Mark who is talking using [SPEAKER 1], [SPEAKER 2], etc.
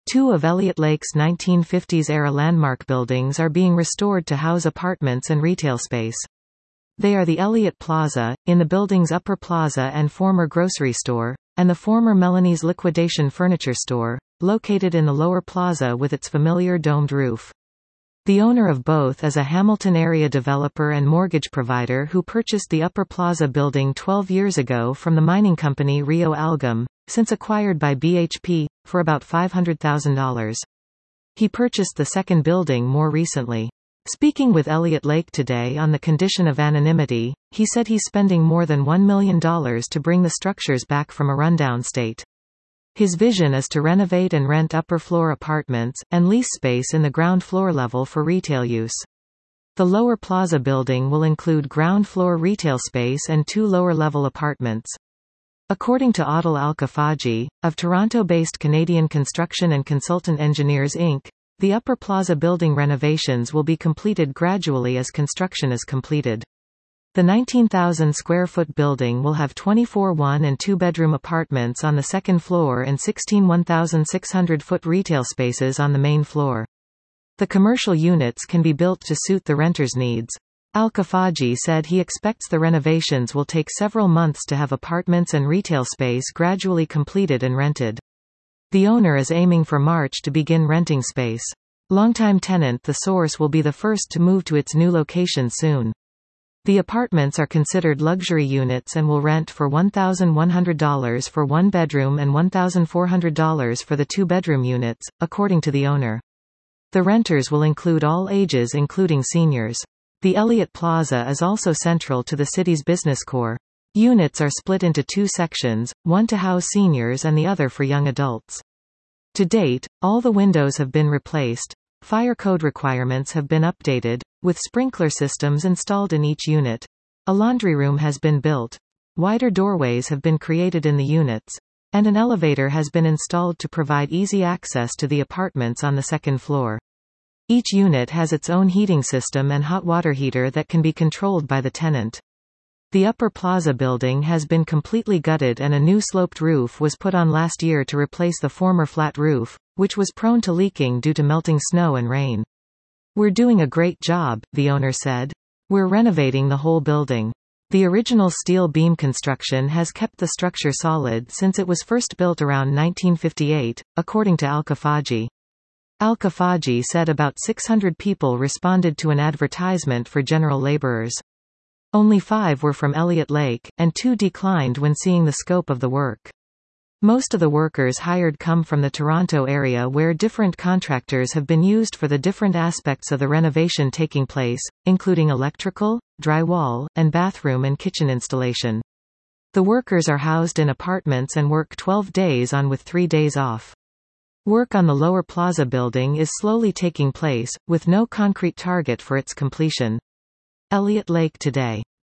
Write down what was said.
[SPEAKER 1] Two of Elliott Lake's 1950s-era landmark buildings are being restored to house apartments and retail space. They are the Elliott Plaza, in the building's upper plaza and former grocery store, and the former Melanie's Liquidation Furniture Store, located in the lower plaza with its familiar domed roof. The owner of both is a Hamilton area developer and mortgage provider who purchased the Upper Plaza building 12 years ago from the mining company Rio Algam, since acquired by BHP, for about $500,000. He purchased the second building more recently. Speaking with Elliott Lake today on the condition of anonymity, he said he's spending more than $1 million to bring the structures back from a rundown state. His vision is to renovate and rent upper-floor apartments, and lease space in the ground floor level for retail use. The Lower Plaza building will include ground-floor retail space and 2 lower-level apartments. According to Adil Al-Khafaji, of Toronto-based Canadian Construction and Consultant Engineers Inc., the Upper Plaza building renovations will be completed gradually as construction is completed. The 19,000-square-foot building will have 24 one- and two-bedroom apartments on the second floor and 16 1,600-foot retail spaces on the main floor. The commercial units can be built to suit the renters' needs. Al-Khafaji said he expects the renovations will take several months to have apartments and retail space gradually completed and rented. The owner is aiming for March to begin renting space. Longtime tenant The Source will be the first to move to its new location soon. The apartments are considered luxury units and will rent for $1,100 for one bedroom and $1,400 for the two-bedroom units, according to the owner. The renters will include all ages including seniors. The Elliott Plaza is also central to the city's business core. Units are split into 2 sections, one to house seniors and the other for young adults. To date, all the windows have been replaced. Fire code requirements have been updated, with sprinkler systems installed in each unit. A laundry room has been built. Wider doorways have been created in the units. And an elevator has been installed to provide easy access to the apartments on the second floor. Each unit has its own heating system and hot water heater that can be controlled by the tenant. The Upper Plaza building has been completely gutted and a new sloped roof was put on last year to replace the former flat roof, which was prone to leaking due to melting snow and rain. "We're doing a great job," the owner said. "We're renovating the whole building. The original steel beam construction has kept the structure solid since it was first built around 1958, according to Al-Khafaji. Al-Khafaji said about 600 people responded to an advertisement for general laborers. Only 5 were from Elliott Lake, and 2 declined when seeing the scope of the work. Most of the workers hired come from the Toronto area where different contractors have been used for the different aspects of the renovation taking place, including electrical, drywall, and bathroom and kitchen installation. The workers are housed in apartments and work 12 days on with 3 days off. Work on the Lower Plaza building is slowly taking place, with no concrete target for its completion. Elliott Lake Today.